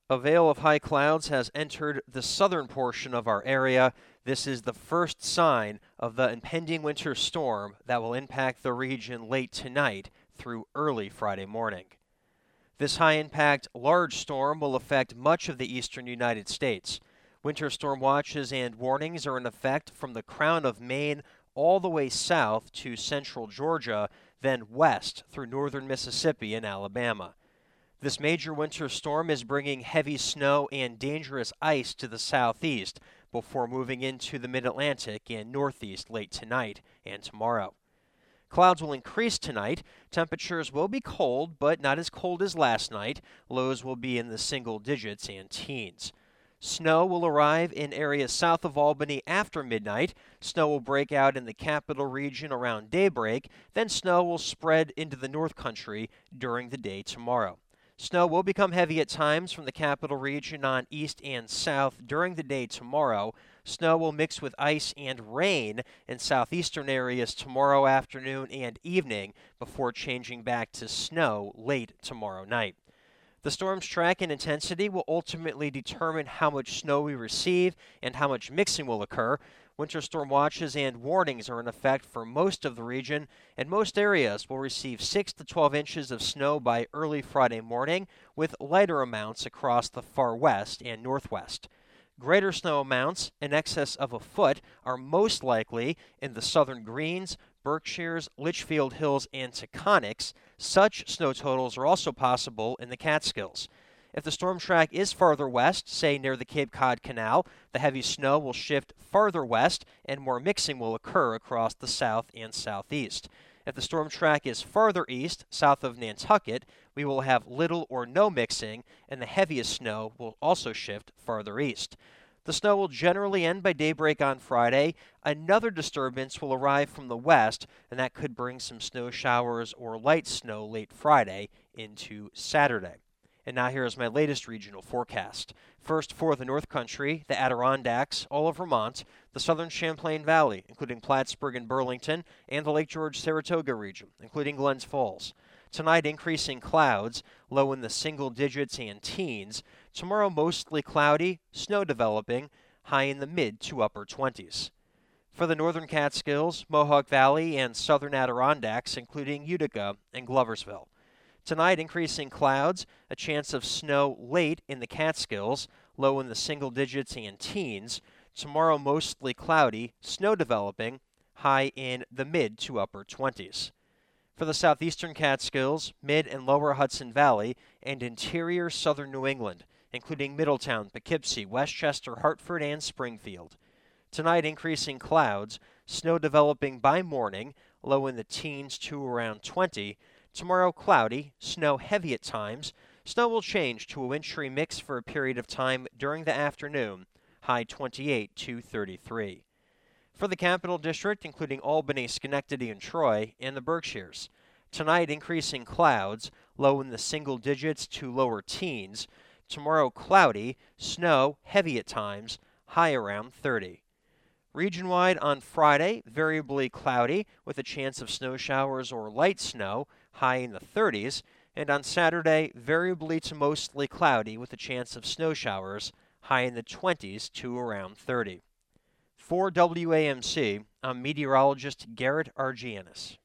A veil of high clouds has entered the southern portion of our area. This is the first sign of the impending winter storm that will impact the region late tonight through early Friday morning. This high-impact large storm will affect much of the eastern United States. Winter storm watches and warnings are in effect from the crown of Maine all the way south to central Georgia, then west through northern Mississippi and Alabama. This major winter storm is bringing heavy snow and dangerous ice to the southeast before moving into the mid-Atlantic and northeast late tonight and tomorrow. Clouds will increase tonight. Temperatures will be cold, but not as cold as last night. Lows will be in the single digits and teens. Snow will arrive in areas south of Albany after midnight. Snow will break out in the capital region around daybreak. Then snow will spread into the North Country during the day tomorrow. Snow will become heavy at times from the capital region on east and south during the day tomorrow. Snow will mix with ice and rain in southeastern areas tomorrow afternoon and evening before changing back to snow late tomorrow night. The storm's track and intensity will ultimately determine how much snow we receive and how much mixing will occur. Winter storm watches and warnings are in effect for most of the region, and most areas will receive 6 to 12 inches of snow by early Friday morning, with lighter amounts across the far west and northwest. Greater snow amounts, in excess of a foot, are most likely in the southern Greens, Berkshires, Litchfield Hills, and Taconics. Such snow totals are also possible in the Catskills. If the storm track is farther west, say near the Cape Cod Canal, the heavy snow will shift farther west and more mixing will occur across the south and southeast. If the storm track is farther east, south of Nantucket, we will have little or no mixing, and the heaviest snow will also shift farther east. The snow will generally end by daybreak on Friday. Another disturbance will arrive from the west, and that could bring some snow showers or light snow late Friday into Saturday. And now here is my latest regional forecast. First, for the North Country, the Adirondacks, all of Vermont, the southern Champlain Valley, including Plattsburgh and Burlington, and the Lake George-Saratoga region, including Glens Falls. Tonight, increasing clouds, low in the single digits and teens. Tomorrow, mostly cloudy, snow developing, high in the mid to upper 20s. For the northern Catskills, Mohawk Valley, and southern Adirondacks, including Utica and Gloversville. Tonight, increasing clouds, a chance of snow late in the Catskills, low in the single digits and teens. Tomorrow, mostly cloudy, snow developing, high in the mid to upper 20s. For the southeastern Catskills, mid and lower Hudson Valley, and interior southern New England, including Middletown, Poughkeepsie, Westchester, Hartford, and Springfield. Tonight, increasing clouds, snow developing by morning, low in the teens to around 20. Tomorrow, cloudy, snow heavy at times. Snow will change to a wintry mix for a period of time during the afternoon, high 28 to 33. For the Capital District, including Albany, Schenectady, and Troy, and the Berkshires. Tonight, increasing clouds, low in the single digits to lower teens. Tomorrow, cloudy, snow heavy at times, high around 30. Region-wide on Friday, variably cloudy with a chance of snow showers or light snow, high in the 30s, and on Saturday, variably to mostly cloudy with a chance of snow showers, high in the 20s to around 30. For WAMC, I'm meteorologist Garrett Argianis.